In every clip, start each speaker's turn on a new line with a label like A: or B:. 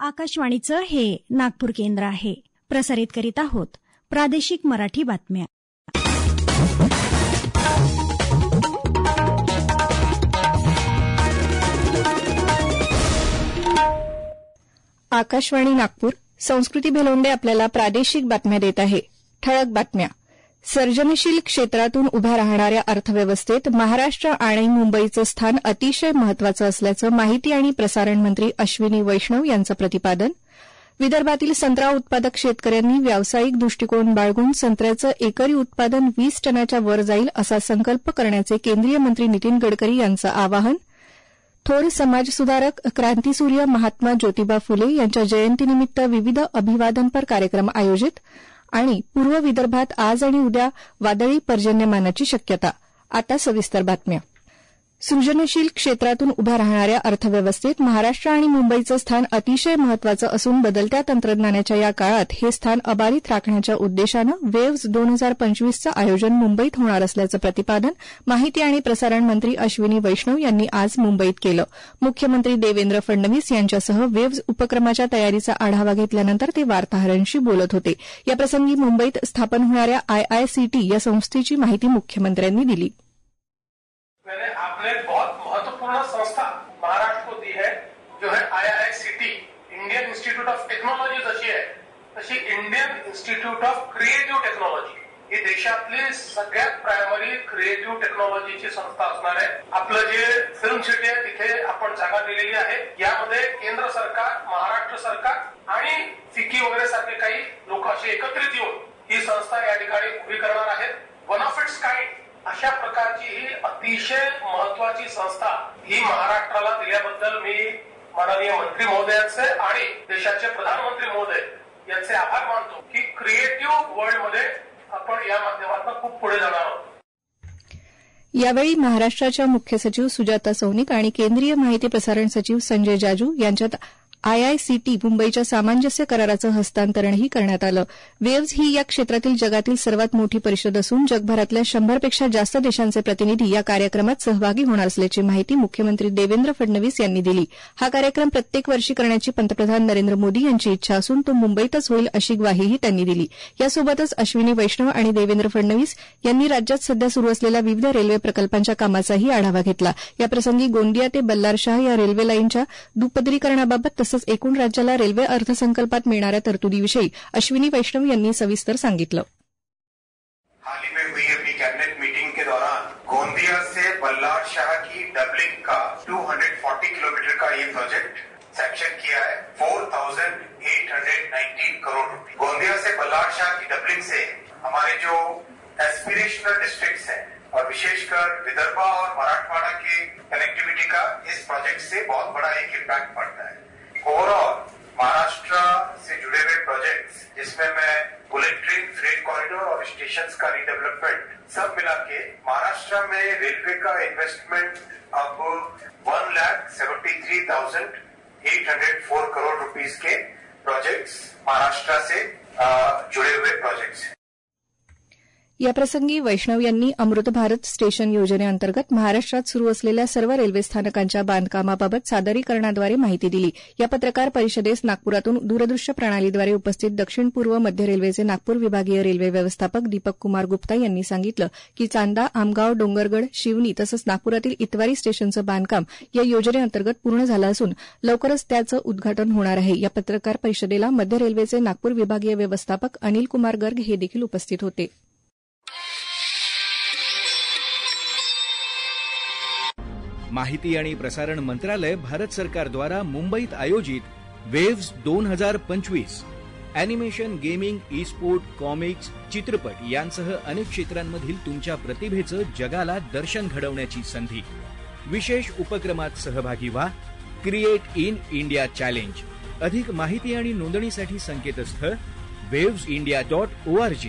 A: आकाशवाणीचं हे नागपूर केंद्र आहे. प्रसारित करीत आहोत प्रादेशिक मराठी बातम्या.
B: आकाशवाणी नागपूर. संस्कृती भेलोंडे आपल्याला प्रादेशिक बातम्या देत आहे. ठळक बातम्या. सर्जनशील क्षेत्रातून उभ्या राहणाऱ्या अर्थव्यवस्थेत महाराष्ट्र आणि मुंबईचं स्थान अतिशय महत्वाचं असल्याचं माहिती आणि प्रसारण मंत्री अश्विनी वैष्णव यांचं प्रतिपादन. विदर्भातील संत्रा उत्पादक शेतकऱ्यांनी व्यावसायिक दृष्टिकोन बाळगून संत्र्याचं एकरी उत्पादन 20 टनाच्या वर जाईल असा संकल्प करण्याचे केंद्रीय मंत्री नितीन गडकरी यांचं आवाहन. थोर समाजसुधारक क्रांतीसूर्य महात्मा ज्योतिबा फुले यांच्या जयंतीनिमित्त विविध अभिवादनपर कार्यक्रम आयोजित. आणि पूर्व विदर्भात आज आणि उद्या वादळी पर्जन्यमानाची शक्यता. आता सविस्तर बातम्या. सृजनशील क्षेत्रातून उभ्या राहणाऱ्या अर्थव्यवस्थेत महाराष्ट्र आणि मुंबईचं स्थान अतिशय महत्वाचं असून बदलत्या तंत्रज्ञानाच्या या काळात हे स्थान अबाधित राखण्याच्या उद्देशानं वेव्हज 2025चं आयोजन मुंबईत होणार असल्याचं प्रतिपादन माहिती आणि प्रसारण मंत्री अश्विनी वैष्णव यांनी आज मुंबईत केलं. मुख्यमंत्री देवेंद्र फडणवीस यांच्यासह वेव्हज उपक्रमाच्या तयारीचा आढावा घेतल्यानंतर ते वार्ताहरांशी बोलत होते. याप्रसंगी मुंबईत स्थापन होणाऱ्या IICT या संस्थेची माहिती मुख्यमंत्र्यांनी दिली.
C: मैंने आपने बहुत महत्वपूर्ण संस्था महाराष्ट्र को दी है, जो है IICT, Indian Institute of Technology. जशी आहे तशी Indian Institute of Creative Technology ही देशातली सगळ्यात प्रायमरी क्रिएटिव्ह टेक्नॉलॉजीची संस्था असणार आहे. आपलं जे फिल्म सिटी आहे तिथे आपण जागा दिलेली आहे. यामध्ये केंद्र सरकार, महाराष्ट्र सरकार आणि फिकी वगैरे सारखे काही लोक असे एकत्रित येऊन ही संस्था या ठिकाणी उभी करणार आहेत. वन ऑफ इट्स काइंड अशा प्रकारची ही अतिशय महत्वाची संस्था ही महाराष्ट्राला दिल्याबद्दल मी माननीय मंत्री महोदयांचे आणि देशाचे प्रधानमंत्री महोदय यांचे आभार मानतो की क्रिएटिव्ह वर्ल्डमध्ये आपण या माध्यमातून खूप पुढे जाणार आहोत.
B: यावेळी महाराष्ट्राच्या मुख्य सचिव सुजाता सौनिक आणि केंद्रीय माहिती प्रसारण सचिव संजय जाजू यांच्यात IICT मुंबईच्या सामंजस्य कराराचं हस्तांतरणही करण्यात आलं. वेव्हज ही या क्षेत्रातील जगातील सर्वात मोठी परिषद असून जगभरातल्या 100पेक्षा जास्त देशांचे प्रतिनिधी या कार्यक्रमात सहभागी होणार असल्याची माहिती मुख्यमंत्री देवेंद्र फडणवीस यांनी दिली. हा कार्यक्रम प्रत्येक वर्षी करण्याची पंतप्रधान नरेंद्र मोदी यांची इच्छा असून तो मुंबईतच होईल अशी ग्वाहीही त्यांनी दिली. यासोबतच अश्विनी वैष्णव आणि देवेंद्र फडणवीस यांनी राज्यात सध्या सुरू असलेल्या विविध रेल्वे प्रकल्पांच्या कामाचाही आढावा घेतला. याप्रसंगी गोंदिया ते बल्लारशाह या रेल्वे लाईनच्या दुपदरीकरणाबाबत तसंच एकूण राज्याला रेल्वे अर्थसंकल्पात मिळणाऱ्या तरतुदीविषयी अश्विनी वैष्णव यांनी सविस्तर सांगितलं.
D: हाल ही में हुई अपनी कैबिनेट मीटिंग के दौरान गोंदिया से बल्लारशाह की डबलिंग का 240 किलोमीटर का ये प्रोजेक्ट सैंक्शन किया है. 4,819 करोड़ रुपए. गोंदिया से बल्लारशाह की डबलिंग से हमारे जो एस्पिरेशनल डिस्ट्रिक्ट्स हैं और विशेषकर विदर्भा और मराठवाड़ा की कनेक्टिविटी का इस प्रोजेक्ट से बहुत बड़ा एक इम्पैक्ट पड़ता है. ओवरऑल महाराष्ट्र से जुड़े हुए प्रोजेक्ट्स जिसमें मैं बुलेट ट्रेन, फ्रेट कॉरिडोर और स्टेशंस का रीडेवलपमेंट सब मिला के महाराष्ट्र में रेलवे का इन्वेस्टमेंट अब 1,73,804 करोड़ रुपीस के प्रोजेक्ट्स महाराष्ट्र से जुड़े हुए प्रोजेक्ट्स.
B: याप्रसंगी वैष्णव यांनी अमृत भारत स्टेशन योजनेअंतर्गत महाराष्ट्रात सुरू असलेल्या सर्व रेल्वे स्थानकांच्या बांधकामाबाबत सादरीकरणाद्वारे माहिती दिली. या पत्रकार परिषदेस नागपुरातून दूरदृश्य प्रणालीद्वारे उपस्थित दक्षिण पूर्व मध्य रेल्वेचे नागपूर विभागीय रेल्वे व्यवस्थापक दीपक कुमार गुप्ता यांनी सांगितलं की चांदा, आमगाव, डोंगरगड, शिवनी तसंच नागपुरातील इतवारी स्टेशनचं बांधकाम या योजनेअंतर्गत पूर्ण झालं असून लवकरच त्याचं उद्घाटन होणार आहे. या पत्रकार परिषदेला मध्य रेल्वेचे नागपूर विभागीय व्यवस्थापक अनिल कुमार गर्ग हे देखील उपस्थित होते.
E: माहिती आणि प्रसारण मंत्रालय भारत सरकार द्वारा मुंबईत आयोजित waves 2025 animation, gaming, esport, comics, चित्रपट यांसह अनेक क्षेत्रांमधील तुमच्या प्रतिभेचं जगाला दर्शन घडवण्याची संधी. विशेष उपक्रमात सहभागी व्हा. Create in India challenge. अधिक माहिती आणि नोंदणीसाठी संकेतस्थळ wavesindia.org.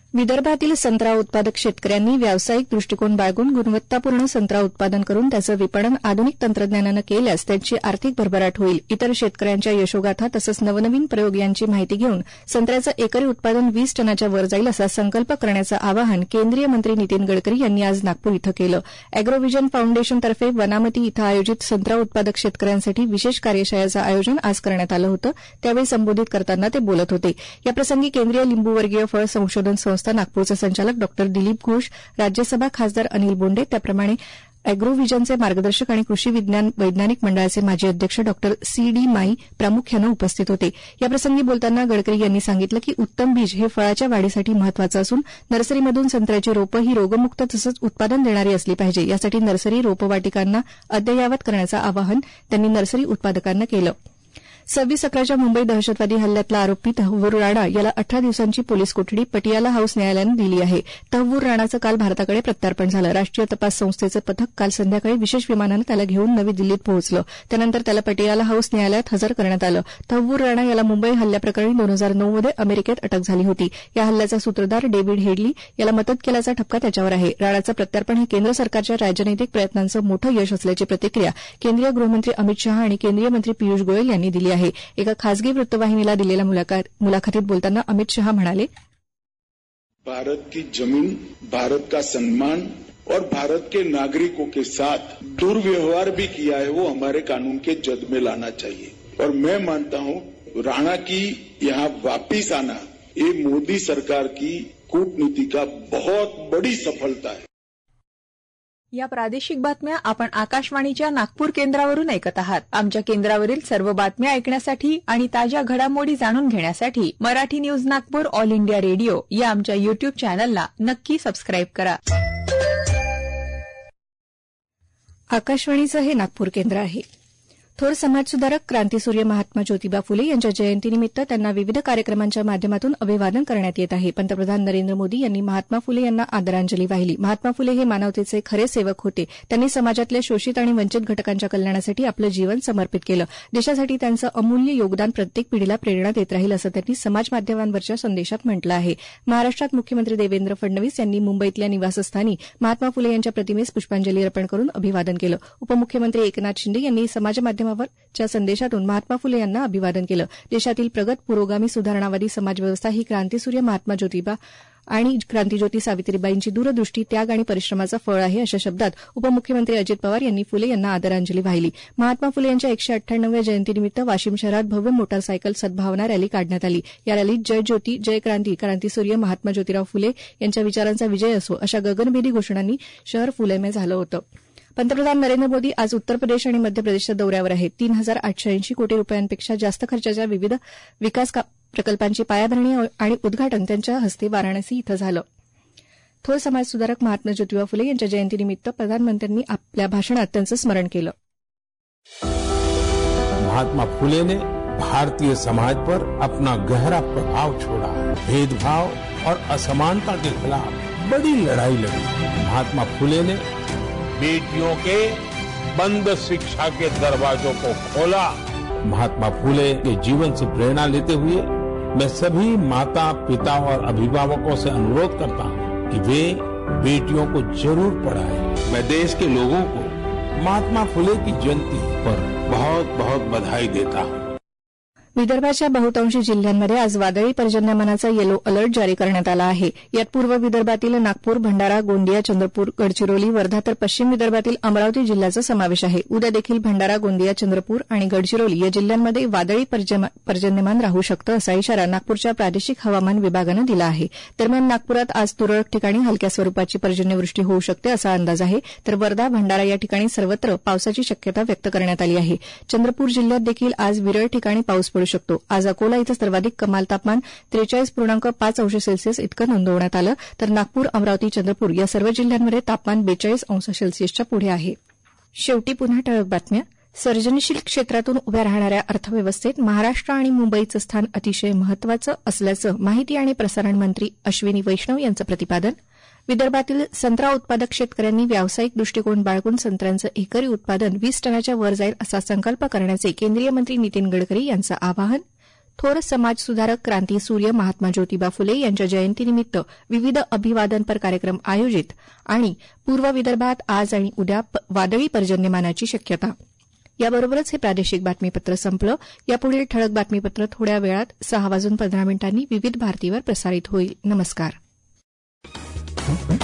B: विदर्भातील संत्रा उत्पादक शेतकऱ्यांनी व्यावसायिक दृष्टिकोन बाळगून गुणवत्तापूर्ण संत्रा उत्पादन करून त्याचं विपणन आधुनिक तंत्रज्ञानानं केल्यास त्यांची आर्थिक भरभराट होईल. इतर शेतकऱ्यांच्या यशोगाथा तसंच नवनवीन प्रयोग यांची माहिती घेऊन संत्र्याचं एकरी उत्पादन 20 टनाच्या वर जाईल असा संकल्प करण्याचं आवाहन केंद्रीय मंत्री नितीन गडकरी यांनी आज नागपूर इथं केलं. अॅग्रोव्हिजन फाउंडेशनतर्फे वनामती इथं आयोजित संत्रा उत्पादक शेतकऱ्यांसाठी विशेष कार्यशाळेचं आयोजन आज करण्यात आलं होतं. त्यावेळी संबोधित करताना ते बोलत होते. याप्रसंगी केंद्रीय लिंबूवर्गीय फळ संशोधन संस्था नागपूरचे संचालक डॉ. दिलीप घोष, राज्यसभा खासदार अनिल बोंडे, त्याप्रमाणे अॅग्रोव्हिजनचे मार्गदर्शक आणि कृषी विज्ञान वैज्ञानिक मंडळाचे माजी अध्यक्ष डॉ. सी.डी. माई प्रामुख्यानं उपस्थित होते. याप्रसंगी बोलताना गडकरी यांनी सांगितलं की उत्तम बीज हे फळाच्या वाढीसाठी महत्वाचं असून नर्सरीमधून संत्र्याची रोपं ही रोगमुक्त तसंच उत्पादन देणारी असली पाहिजे. यासाठी नर्सरी रोपवाटिकांना अद्ययावत करण्याचं आवाहन त्यांनी नर्सरी उत्पादकांना केलं. 26/11च्या मुंबई दहशतवादी हल्ल्यातला आरोपी तहव्वूर राणा याला 18 दिवसांची पोलीस कोठडी पटियाला हाऊस न्यायालयानं दिली आहे. तहव्वूर राणाचं काल भारताकडे प्रत्यार्पण झालं. राष्ट्रीय तपास संस्थेचं पथक काल संध्याकाळी विशेष विमानानं त्याला घेऊन नवी दिल्लीत पोहोचलं. त्यानंतर त्याला पटियाला हाऊस न्यायालयात हजर करण्यात आलं. तहव्वूर राणा याला मुंबई हल्ल्याप्रकरणी 2009 मध्ये अमेरिकेत अटक झाली होती. या हल्ल्याचा सूत्रधार डेव्हिड हेडली याला मदत केल्याचा ठपका त्याच्यावर आहे. राणाचं प्रत्यार्पण हे केंद्र सरकारच्या राजनैतिक प्रयत्नांचं मोठं यश असल्याची प्रतिक्रिया केंद्रीय गृहमंत्री अमित शहा आणि केंद्रीय मंत्री पियुष गोयल यांनी दिली आहे. एका खासगी वृत्तवाहिनीला दिलेल्या मुलाखतीत बोलताना अमित शहा म्हणाले,
F: भारत की जमीन, भारत का सम्मान और भारत के नागरिकों के साथ दुर्व्यवहार भी किया है वो हमारे कानून के जद में लाना चाहिए. और मैं मानता हूं राणा की यहां वापिस आना ये मोदी सरकार की कूटनीति का बहुत बड़ी सफलता है.
B: या प्रादेशिक बातम्या आपण आकाशवाणीच्या नागपूर केंद्रावरून ऐकत आहात. आमच्या केंद्रावरील सर्व बातम्या ऐकण्यासाठी आणि ताज्या घडामोडी जाणून घेण्यासाठी Marathi news Nagpur All India Radio या आमच्या युट्यूब चॅनलला नक्की सबस्क्राईब करा. आकाशवाणीचं हे नागपूर केंद्र आहे. थोर समाजसुधारक क्रांतीसूर्य महात्मा ज्योतिबा फुले यांच्या जयंतीनिमित्त त्यांना विविध कार्यक्रमांच्या माध्यमातून अभिवादन करण्यात येत आहे. पंतप्रधान नरेंद्र मोदी यांनी महात्मा फुले यांना आदरांजली वाहिली. महात्मा फुले हे मानवतेचे खरे सेवक होते. त्यांनी समाजातल्या शोषित आणि वंचित घटकांच्या कल्याणासाठी आपलं जीवन समर्पित केलं. देशासाठी त्यांचं अमूल्य योगदान प्रत्येक पिढीला प्रेरणा देत राहील असं त्यांनी समाज माध्यमांवरच्या संदेशात म्हटलं आहे. महाराष्ट्रात मुख्यमंत्री देवेंद्र फडणवीस यांनी मुंबईतल्या निवासस्थानी महात्मा फुले यांच्या प्रतिमेस पुष्पांजली अर्पण करून अभिवादन केलं. उपमुख्यमंत्री एकनाथ शिंदे यांनी समाज च्या संदेशातून महात्मा फुले यांना अभिवादन केलं. देशातील प्रगत पुरोगामी सुधारणावादी समाजव्यवस्था ही क्रांतीसूर्य महात्मा ज्योतिबा आणि क्रांतीज्योती सावित्रीबाईंची दूरदृष्टी, त्याग आणि परिश्रमाचं फळ आहे अशा शब्दात उपमुख्यमंत्री अजित पवार यांनी फुले यांना आदरांजली वाहिली. महात्मा फुले यांच्या 198व्या जयंतीनिमित्त वाशिम शहरात भव्य मोटारसायकल सद्भावना रॅली काढण्यात आली. या रॅलीत जय ज्योती जय क्रांती, क्रांतीसूर्य महात्मा ज्योतिराव फुले यांच्या विचारांचा विजय असो अशा गगनभेदी घोषणांनी शहर फुलेमय झालं होतं. पंतप्रधान नरेंद्र मोदी आज उत्तर प्रदेश आणि मध्य प्रदेशच्या दौऱ्यावर आहेत. 3880 कोटी रुपयांपेक्षा जास्त खर्चाच्या विविध विकास प्रकल्पांची पायाभरणी आणि उद्घाटन त्यांच्या हस्ते वाराणसी इथं झालं. थोर समाजसुधारक महात्मा ज्योतिबा फुले यांच्या जयंतीनिमित्त प्रधानमंत्र्यांनी आपल्या भाषणात त्यांचं स्मरण केलं.
G: महात्मा फुले ने भारतीय समाज पर अपना गहरा प्रभाव छोड़ा. भेदभाव और असमानता के खिलाफ बड़ी लड़ाई लड़ी. महात्मा फुले ने बेटियों के बंद शिक्षा के दरवाजों को खोला. महात्मा फुले के जीवन से प्रेरणा लेते हुए मैं सभी माता, पिता और अभिभावकों से अनुरोध करता हूं कि वे बेटियों को जरूर पढ़ाएं. मैं देश के लोगों को महात्मा फुले की जयंती पर बहुत बहुत बधाई देता हूं.
B: विदर्भाच्या बहुतांशी जिल्ह्यांमध्ये आज वादळी पर्जन्यमानाचा येलो अलर्ट जारी करण्यात आला आहे. यात पूर्व विदर्भातील नागपूर, भंडारा, गोंदिया, चंद्रपूर, गडचिरोली, वर्धा तर पश्चिम विदर्भातील अमरावती जिल्ह्याचा समावेश आहे. उद्या देखील भंडारा, गोंदिया, चंद्रपूर आणि गडचिरोली या जिल्ह्यांमध्ये वादळी पर्जन्यमान राहू शकतं असा इशारा नागपूरच्या प्रादेशिक हवामान विभागानं दिला आहे. दरम्यान नागपुरात आज तुरळक ठिकाणी हलक्या स्वरूपाची पर्जन्यवृष्टी होऊ शकते असा अंदाज आहे. तर वर्धा, भंडारा या ठिकाणी सर्वत्र पावसाची शक्यता व्यक्त करण्यात आली आहे. चंद्रपूर जिल्ह्यात देखील आज विरळ ठिकाणी पाऊस पडू शकतो. आज अकोला इथं सर्वाधिक कमाल तापमान 43.5 अंश सेल्सिअस इतकं नोंदवण्यात आलं. तर नागपूर, अमरावती, चंद्रपूर या सर्व जिल्ह्यांमध्ये तापमान 42 अंश सेल्सिअसच्या पुढे आहे. शेवटी पुन्हा ठळक बातम्या. सर्जनशील क्षेत्रातून उभ्या राहणाऱ्या अर्थव्यवस्थेत महाराष्ट्र आणि मुंबईचं स्थान अतिशय महत्वाचं असल्याचं माहिती आणि प्रसारण मंत्री अश्विनी वैष्णव यांचं प्रतिपादन. विदर्भातील संत्रा उत्पादक शेतकऱ्यांनी व्यावसायिक दृष्टिकोन बाळगून संत्र्यांचं एकरी उत्पादन 20 टनाच्या वर जाईल असा संकल्प करण्याचे केंद्रीय मंत्री नितीन गडकरी यांचं आवाहन. थोर समाजसुधारक क्रांतीसूर्य महात्मा ज्योतिबा फुले यांच्या जयंतीनिमित्त विविध अभिवादनपर कार्यक्रम आयोजित आणि पूर्व विदर्भात आज आणि उद्या वादळी पर्जन्यमानाची शक्यता. याबरोबरच हे प्रादेशिक बातमीपत्र संपलं. यापुढील ठळक बातमीपत्र थोड्या वेळात 6:15 विविध भारतीवर प्रसारित होईल. नमस्कार.